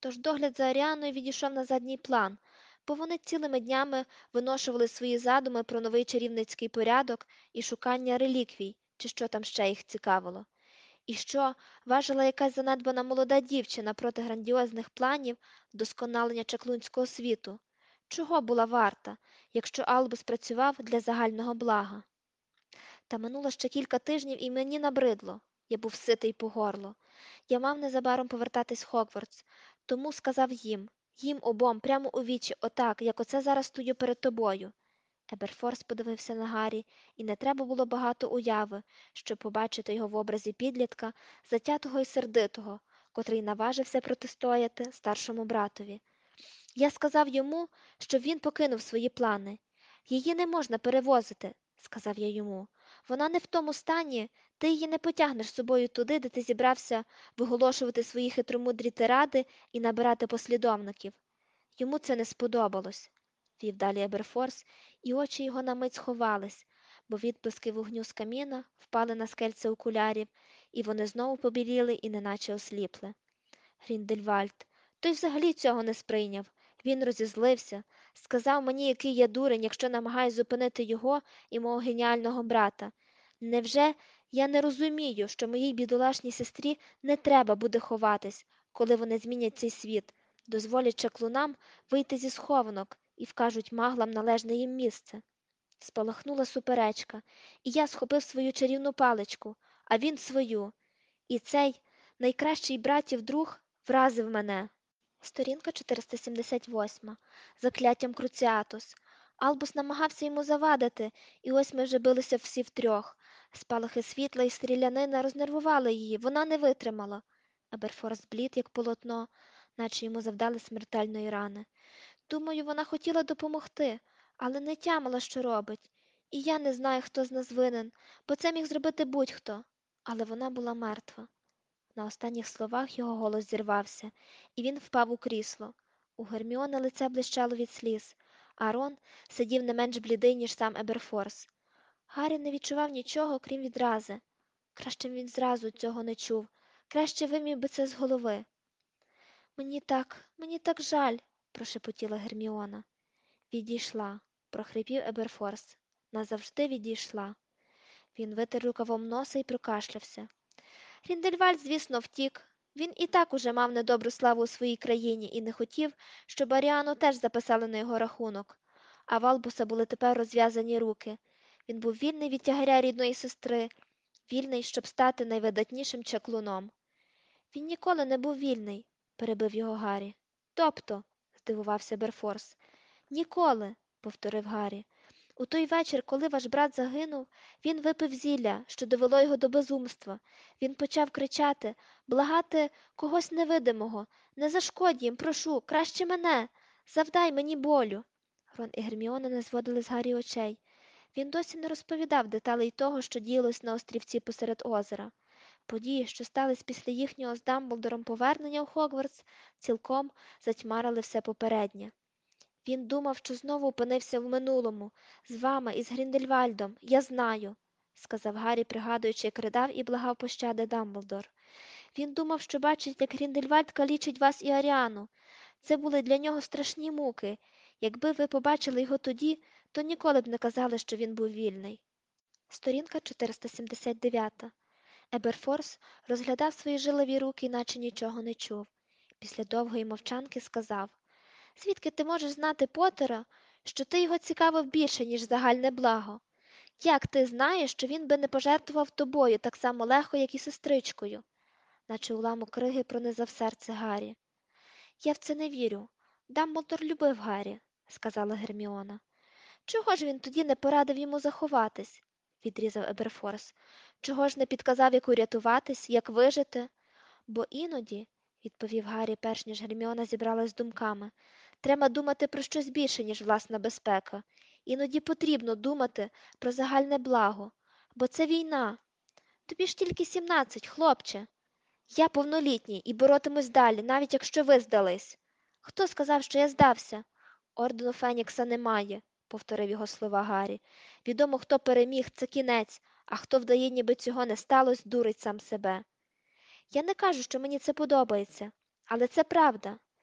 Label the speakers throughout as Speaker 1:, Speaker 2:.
Speaker 1: Тож догляд за Аріаною відійшов на задній план, бо вони цілими днями виношували свої задуми про новий чарівницький порядок і шукання реліквій, чи що там ще їх цікавило. І що важила якась занедбана молода дівчина проти грандіозних планів вдосконалення чаклунського світу? Чого була варта, якщо Албус працював для загального блага? Та минуло ще кілька тижнів, і мені набридло. Я був ситий по горло. Я мав незабаром повертатись в Хогвартс, тому сказав їм обом, прямо у вічі, отак, як оце зараз стою перед тобою. Еберфорс подивився на Гаррі, і не треба було багато уяви, щоб побачити його в образі підлітка, затятого і сердитого, котрий наважився протистояти старшому братові. Я сказав йому, щоб він покинув свої плани. Її не можна перевозити, сказав я йому. Вона не в тому стані, ти її не потягнеш з собою туди, де ти зібрався виголошувати свої хитромудрі тиради і набирати послідовників. Йому це не сподобалось, вів далі Еберфорс, і очі його на мить сховались, бо відблиски вогню з каміна впали на скельце окулярів, і вони знову побіліли і неначе осліпли. Гріндельвальд. Той взагалі цього не сприйняв. Він розізлився, сказав мені, який я дурень, якщо намагаюсь зупинити його і мого геніального брата. Невже я не розумію, що моїй бідолашній сестрі не треба буде ховатись, коли вони змінять цей світ, дозволять чаклунам вийти зі схованок і вкажуть маглам належне їм місце? Спалахнула суперечка, і я схопив свою чарівну паличку, а він свою. І цей найкращий братів друг вразив мене. Сторінка 478. Закляттям Круціатус. Албус намагався йому завадити, і ось ми вже билися всі втрьох. Спалахи світла і стрілянина рознервували її, вона не витримала. Аберфорс блід, як полотно, наче йому завдали смертельної рани. Думаю, вона хотіла допомогти, але не тямила, що робить. І я не знаю, хто з нас винен, бо це міг зробити будь-хто. Але вона була мертва. На останніх словах його голос зірвався, і він впав у крісло. У Герміони лице блищало від сліз, а Рон сидів не менш блідий, ніж сам Еберфорс. Гаррі не відчував нічого, крім відрази. Краще б він зразу цього не чув, краще вимів би це з голови. Мені так жаль, прошепотіла Герміона. Відійшла, прохрипів Еберфорс. Назавжди відійшла. Він витер рукавом носа і прокашлявся. Гріндельвальд, звісно, втік. Він і так уже мав недобру славу у своїй країні і не хотів, щоб Аріану теж записали на його рахунок. А в Албуса були тепер розв'язані руки. Він був вільний від тягаря рідної сестри, вільний, щоб стати найвидатнішим чаклуном. Він ніколи не був вільний, перебив його Гаррі. Тобто, здивувався Берфорс. Ніколи, повторив Гаррі. У той вечір, коли ваш брат загинув, він випив зілля, що довело його до безумства. Він почав кричати, благати когось невидимого. Не зашкодь їм, прошу, краще мене. Завдай мені болю. Рон і Герміона не зводили з Гаррі очей. Він досі не розповідав деталей того, що діялось на острівці посеред озера. Події, що стались після їхнього з Дамблдором повернення у Хогвартс, цілком затьмарили все попереднє. Він думав, що знову опинився в минулому, з вами і з Гріндельвальдом, я знаю, сказав Гаррі, пригадуючи, як ридав і благав пощади Дамблдор. Він думав, що бачить, як Гріндельвальд калічить вас і Аріану. Це були для нього страшні муки. Якби ви побачили його тоді, то ніколи б не казали, що він був вільний. Сторінка 479. Еберфорс розглядав свої жилові руки, наче нічого не чув. Після довгої мовчанки сказав: Звідки ти можеш знати Поттера, що ти його цікавив більше, ніж загальне благо? Як ти знаєш, що він би не пожертвував тобою так само легко, як і сестричкою? Наче уламок криги пронизав серце Гаррі. Я в це не вірю. Дамблдор любив Гаррі, сказала Герміона. Чого ж він тоді не порадив йому заховатись? Відрізав Еберфорс. Чого ж не підказав, як урятуватись, як вижити? Бо іноді, відповів Гаррі, перш ніж Герміона зібралась з думками, треба думати про щось більше, ніж власна безпека. Іноді потрібно думати про загальне благо, бо це війна. Тобі ж тільки 17, хлопче. Я повнолітній і боротимусь далі, навіть якщо ви здались. Хто сказав, що я здався? Ордену Фенікса немає, повторив його слова Гаррі. Відомо, хто переміг, це кінець, а хто вдає, ніби цього не сталося, дурить сам себе. Я не кажу, що мені це подобається, але це правда.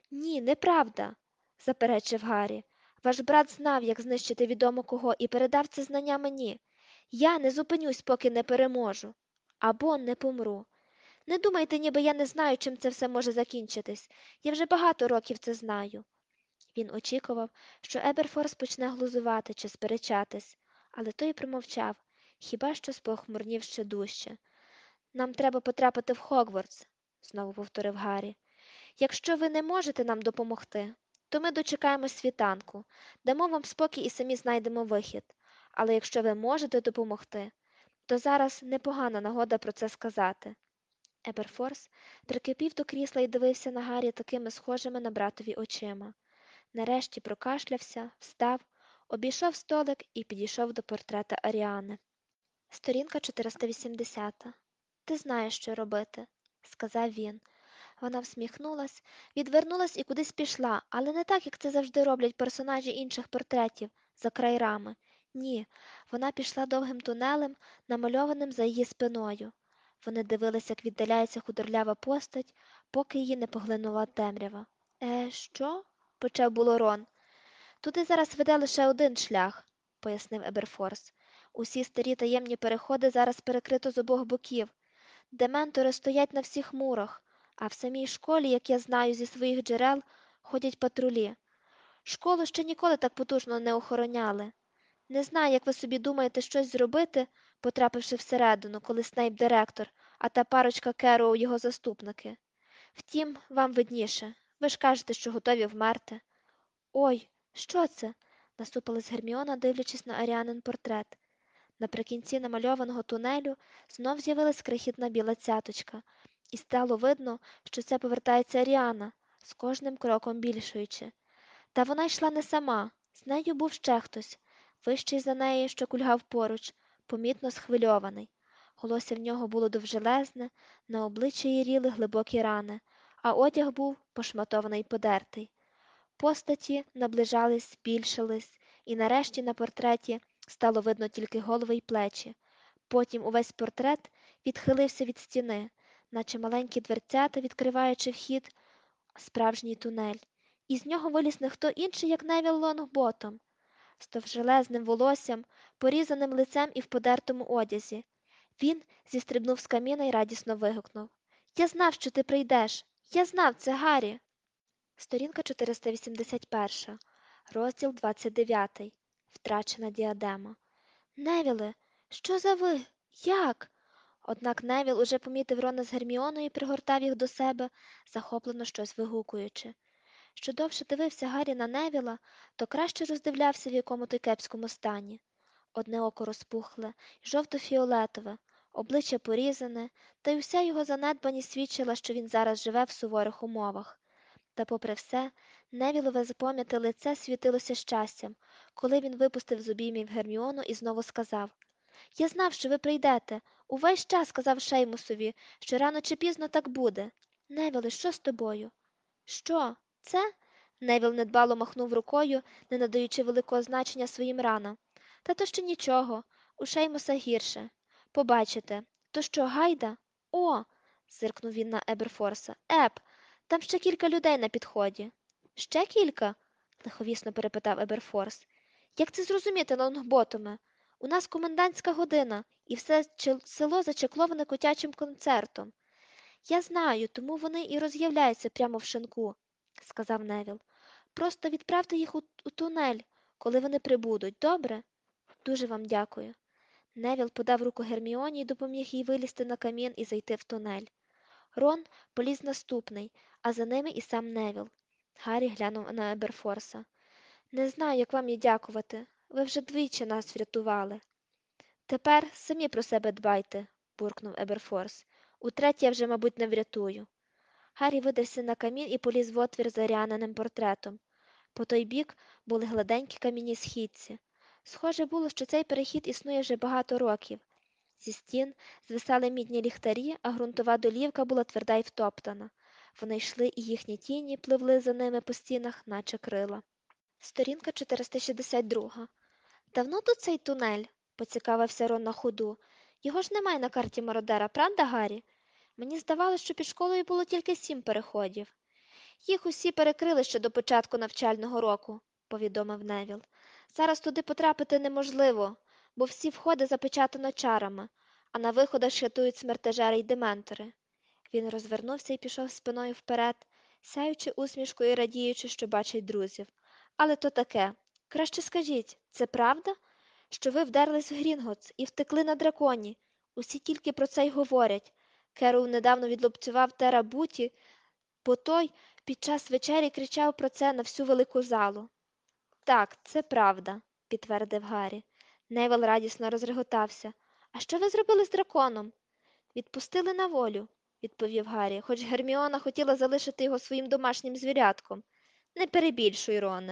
Speaker 1: Ні, неправда, заперечив Гаррі. Ваш брат знав, як знищити відомо кого, і передав це знання мені. Я не зупинюсь, поки не переможу. Або не помру. Не думайте, ніби я не знаю, чим це все може закінчитись. Я вже багато років це знаю. Він очікував, що Еберфорс почне глузувати чи сперечатись, але той промовчав, хіба що спохмурнів ще дужче. Нам треба потрапити в Хогвартс, знову повторив Гаррі. Якщо ви не можете нам допомогти, то ми дочекаємо світанку, дамо вам спокій і самі знайдемо вихід. Але якщо ви можете допомогти, то зараз непогана нагода про це сказати. Еберфорс прикипів до крісла і дивився на Гаррі такими схожими на братові очима. Нарешті прокашлявся, встав, обійшов столик і підійшов до портрета Аріани. Сторінка 480. Ти знаєш, що робити, сказав він. Вона всміхнулась, відвернулась і кудись пішла, але не так, як це завжди роблять персонажі інших портретів, за край рами. Ні, вона пішла довгим тунелем, намальованим за її спиною. Вони дивилися, як віддаляється худорлява постать, поки її не поглинула темрява. Що? Почав було Рон. Туди зараз веде лише один шлях, пояснив Еберфорс. Усі старі таємні переходи зараз перекрито з обох боків. Дементори стоять на всіх мурах, а в самій школі, як я знаю зі своїх джерел, ходять патрулі. Школу ще ніколи так потужно не охороняли. Не знаю, як ви собі думаєте щось зробити, потрапивши всередину, коли Снейп директор, а та парочка Керроу його заступники. Втім, вам видніше. Ви ж кажете, що готові вмерти. Ой, що це? Насупилась Герміона, дивлячись на Аріанин портрет. Наприкінці намальованого тунелю знов з'явилась крихітна біла цяточка, і стало видно, що це повертається Аріана, з кожним кроком більшуючи. Та вона йшла не сама, з нею був ще хтось, вищий за неї, що кульгав поруч, помітно схвильований. Волосся в нього було довжелезне, на обличчі яріли глибокі рани, а одяг був пошматований й подертий. Постаті наближались, збільшились, і нарешті на портреті стало видно тільки голови й плечі. Потім увесь портрет відхилився від стіни, наче маленькі дверцята, відкриваючи вхід, справжній тунель. І з нього виліз не хто інший, як Невіл Лонгботом, з товжелезним волоссям, порізаним лицем і в подертому одязі. Він зістрибнув з каміна і радісно вигукнув: Я знав, що ти прийдеш! Я знав, це Гаррі! Сторінка 481, розділ 29. Втрачена діадема. Невіле, що за ви? Як? Однак Невіл уже помітив Рона з Герміоною і пригортав їх до себе, захоплено щось вигукуючи. Що довше дивився Гаррі на Невіла, то краще роздивлявся, в якому той кепському стані. Одне око розпухле, жовто-фіолетове, обличчя порізане, та й уся його занедбаність свідчила, що він зараз живе в суворих умовах. Та попри все, Невілове запам'яте лице світилося щастям, коли він випустив з обіймів Герміону і знову сказав: Я знав, що ви прийдете. Увесь час казав Шеймусові, що рано чи пізно так буде. Невіле, що з тобою? Що? Це? Невіл недбало махнув рукою, не надаючи великого значення своїм ранам. Та то ще нічого. У Шеймуса гірше. Побачите. То що, гайда? О. Зиркнув він на Еберфорса. Там ще кілька людей на підході. Ще кілька? Лиховісно перепитав Еберфорс. Як це зрозуміти, Лонгботоме? У нас комендантська година, і все село зачекловане котячим концертом. Я знаю, тому вони і роз'являються прямо в шинку, сказав Невіл. Просто відправте їх у тунель, коли вони прибудуть, добре? Дуже вам дякую. Невіл подав руку Герміоні і допоміг їй вилізти на камін і зайти в тунель. Рон поліз наступний, а за ними і сам Невіл. Гаррі глянув на Еберфорса. Не знаю, як вам і дякувати. Ви вже двічі нас врятували. Тепер самі про себе дбайте, буркнув Еберфорс. Утретє я вже, мабуть, не врятую. Гаррі видався на камін і поліз в отвір за Ріаниним портретом. По той бік були гладенькі камінні східці. Схоже було, що цей перехід існує вже багато років. Зі стін звисали мідні ліхтарі, а ґрунтова долівка була тверда й втоптана. Вони йшли, і їхні тіні пливли за ними по стінах, наче крила. Сторінка 462. Давно тут цей тунель? Поцікавився Рон на ходу. Його ж немає на карті Мародера, правда, Гаррі? Мені здавалося, що під школою було тільки 7 переходів. Їх усі перекрили ще до початку навчального року, повідомив Невіл. Зараз туди потрапити неможливо, бо всі входи запечатано чарами, а на виходах шатують смертежери й дементори. Він розвернувся і пішов спиною вперед, сяючи усмішкою і радіючи, що бачить друзів. Але то таке. Краще скажіть, це правда, що ви вдерлись в Грінготс і втекли на драконі? Усі тільки про це й говорять. Керол недавно відлупцював Тера Буті, бо той під час вечері кричав про це на всю велику залу. Так, це правда, підтвердив Гаррі. Невел радісно розреготався. А що ви зробили з драконом? Відпустили на волю, відповів Гаррі, хоч Герміона хотіла залишити його своїм домашнім звірятком. Не перебільшуй, Роне.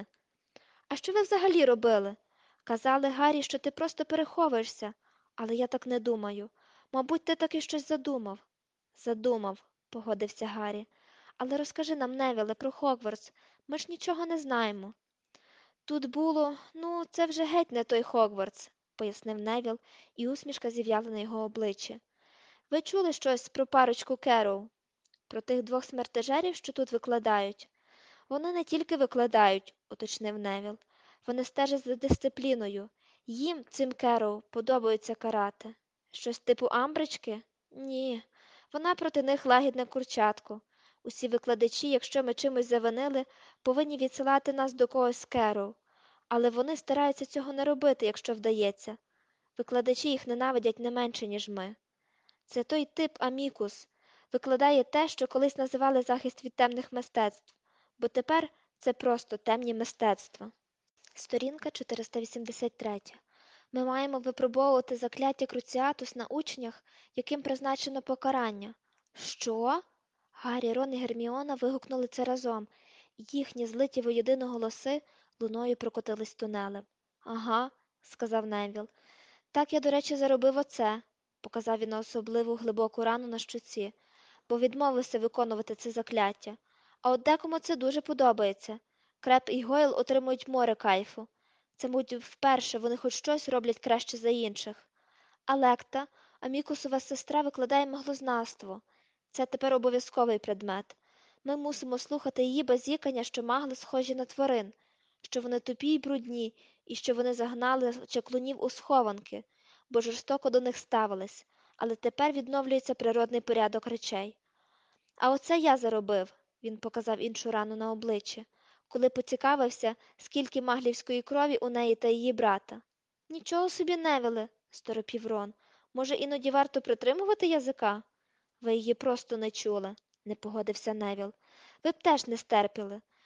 Speaker 1: А що ви взагалі робили? Казали Гаррі, що ти просто переховуєшся, але я так не думаю. Мабуть, ти таки щось задумав. Задумав, погодився Гаррі. Але розкажи нам, Невіле, про Хогвартс. Ми ж нічого не знаємо. Тут було, ну, це вже геть не той Хогвартс, пояснив Невіл, і усмішка зів'яла на його обличчі. Ви чули щось про парочку Керроу? Про тих двох смертежерів, що тут викладають? Вони не тільки викладають, уточнив Невіл. Вони стежать за дисципліною. Їм, цим Керроу, подобається карати. Щось типу Амбрички? Ні. Вона проти них лагідне курчатко. Усі викладачі, якщо ми чимось завинили, повинні відсилати нас до когось з Керроу. Але вони стараються цього не робити, якщо вдається. Викладачі їх ненавидять не менше, ніж ми. Це той тип Амікус. Викладає те, що колись називали захист від темних мистецтв, бо тепер це просто темні мистецтва. Сторінка 483. Ми маємо випробовувати закляття Круціатус на учнях, яким призначено покарання. Що? Гаррі, Рон і Герміона вигукнули це разом, і їхні злиті воєдино голоси луною прокотились тунелем. Ага, сказав Невіл. Так я, до речі, заробив оце, показав він на особливу глибоку рану на щоці, бо відмовився виконувати це закляття. А от декому це дуже подобається. Креп і Гойл отримують море кайфу. Це, мабуть, вперше вони хоч щось роблять краще за інших. Алекта, Амікусова сестра, викладає маглознавство. Це тепер обов'язковий предмет. Ми мусимо слухати її базікання, що магли схожі на тварин, що вони тупі й брудні, і що вони загнали чаклунів у схованки, бо жорстоко до них ставились, але тепер відновлюється природний порядок речей. А оце я заробив, він показав іншу рану на обличчі, коли поцікавився, скільки маглівської крові у неї та її брата. Нічого собі, Невіле, сторопів Рон. Може, іноді варто притримувати язика? Ви її просто не чули, не погодився Невіл. Ви б теж не стерпіли.